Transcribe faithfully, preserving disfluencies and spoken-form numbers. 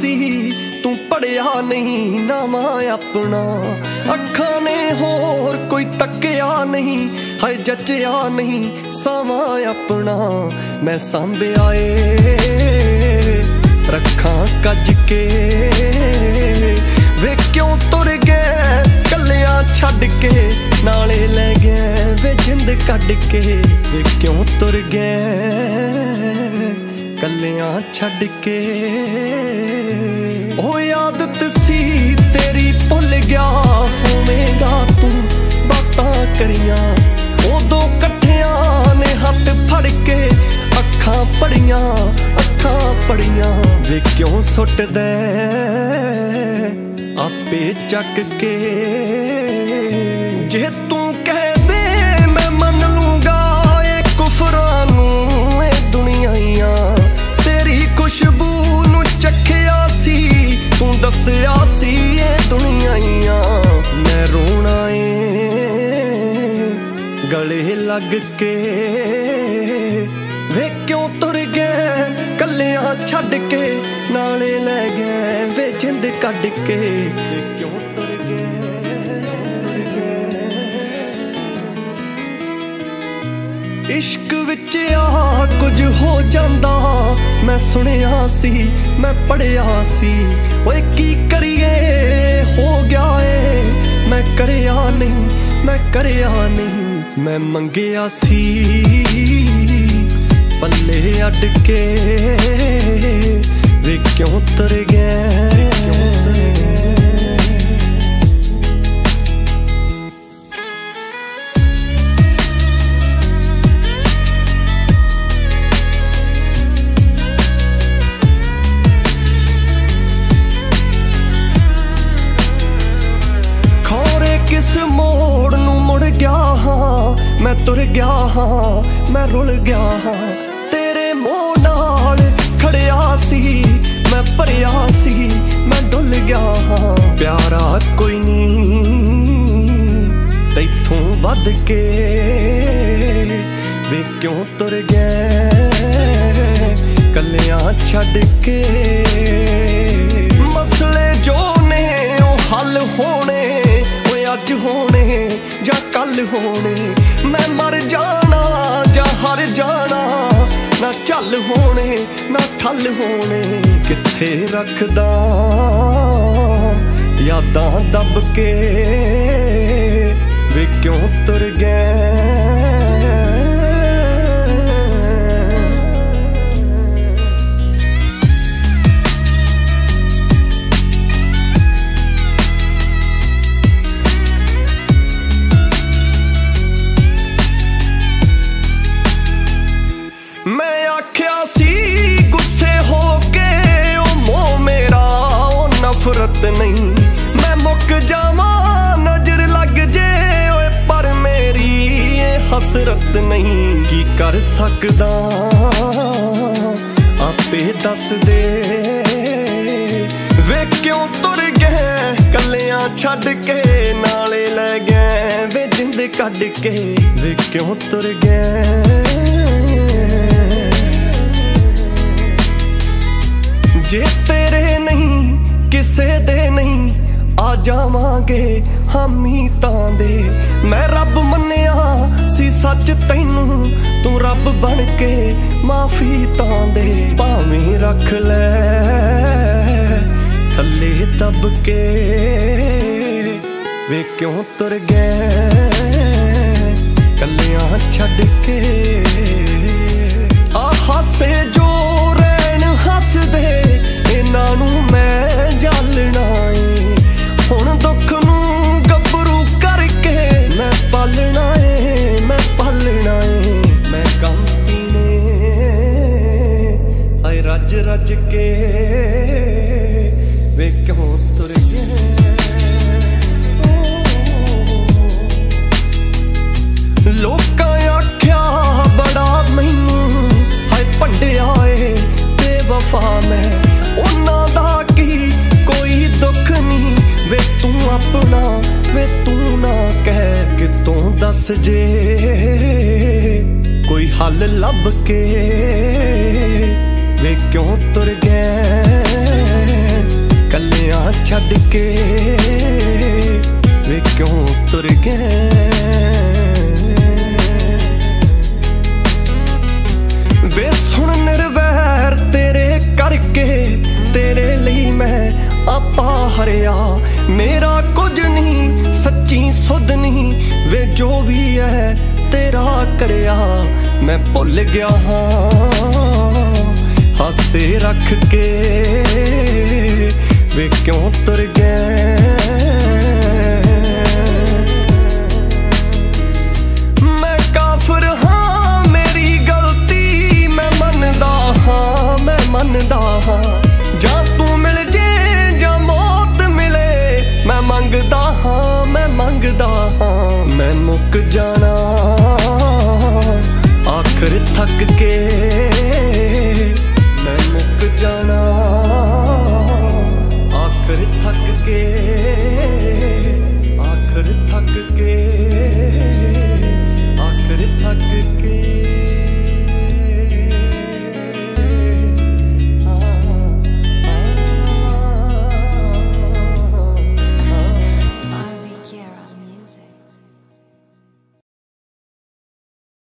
सी तू पढ़िया नहीं नामा अपना। अखां ने होर कोई तकिया नहीं, हाय जचिया नहीं सावा अपना। मैं सांभिया ए रखा कज के, वे क्यों तुर गए कलियां छड्ड के, नाले लै गए वे जिंद कढ के। वे क्यों तुर गए कलियां छड्ड के। ओ आदत सी तेरी भुल गया होवेगा तू बातां करियां, उदों कट्ठियां ने हत्थ फड़ के अखां पड़ियां अखां पड़ियां। वे क्यों सुट दे आपे चक के। जे तू कह दे मैं मन लूंगा ए कुफरां नूं ए दुनियाइयां, तेरी खुशबू नूं चखिया सी तू दसिया सी ए दुनियाइयां। मैं रोना ए गले लग के, वे क्यों तुर गए कलियां छड्ड के, नाले लै गए वे जिंद कढ के। वे क्यों तुर गए। इश्क विच आ कुछ हो जांदा मैं सुनिया सी मैं पढ़िया सी। ओए की करिए हो गया ए मैं करिया नहीं मैं करिया नहीं। मैं मंगिया सी पल्ले अड के, वे क्यों तुर गए। खौरे किस मोड़ नूं मुड़ गया हाँ मैं तुर गया हाँ मैं रुल गया हाँ। तेरे मोह नाल खड़िया सी मैं भरिया सी मैं डुल गया हाँ। प्यारा कोई नहीं तैथों वध के, वे क्यों तुर गए कलियां छड्ड के। मसले जो ने ओ हल होने ओए अज होने जां कल होने। मैं मर जाना जां हर जाना, ना झल होने ना ठल होने। किथे रखदा यादां दब के, वे क्यों तुर गए। मैं आख्या सी गुस्से हो के ओ मोह मेरा ओ नफरत नहीं। मैं मुक जावा नजर लग जे ओए पर मेरी ये हसरत नहीं। की कर सकदा आपे दस दे, वे क्यों तुर गए कलियां छड्ड के, नाले लै गए वे जिंद कढ के। वे क्यों तुर गए। जे तेरे नहीं किसे दे नहीं आ जावांगे हामी तां दे। मैं रब मन्निया सी सच तैनू तू रब बन के माफी तां दे। भावें रख ले थल्ले दब के, वे क्यों तुर गए कलियां छड्ड के। आ हासे जो रैन हस दे इन्हां नूं मैं जालना ए। हुण दुख नूं गभरू करके मैं पालना ए मैं पालना ए। मैं कम पीने आए रज रज के, वे क्यों तुर गए। लोकां आख्या बड़ा मैनू हाय भंडिया ए बेवफा मैं। उन्हां दा की कोई दुख नहीं, वे तू अपना वे तू ना कह। कितों दस जे कोई हल लब के, वे क्यों तुर गए। छड्ड के वे क्यों तुर गए। वे सुन निर्वैर तेरे करके तेरे लिए मैं आपा हरिया। मेरा कुछ नहीं सच्ची सुध नहीं वे जो भी है तेरा करया। मैं भुल गया हाँ हासे रख के वे क्यों तुर गए। मैं काफिर हाँ मेरी गलती मैं मनदा हाँ मैं मनदा हाँ। जा तू मिल जे जा मौत मिले मैं मंगदा हाँ मैं मंगदा हाँ। मैं मुक जाना आखिर थक के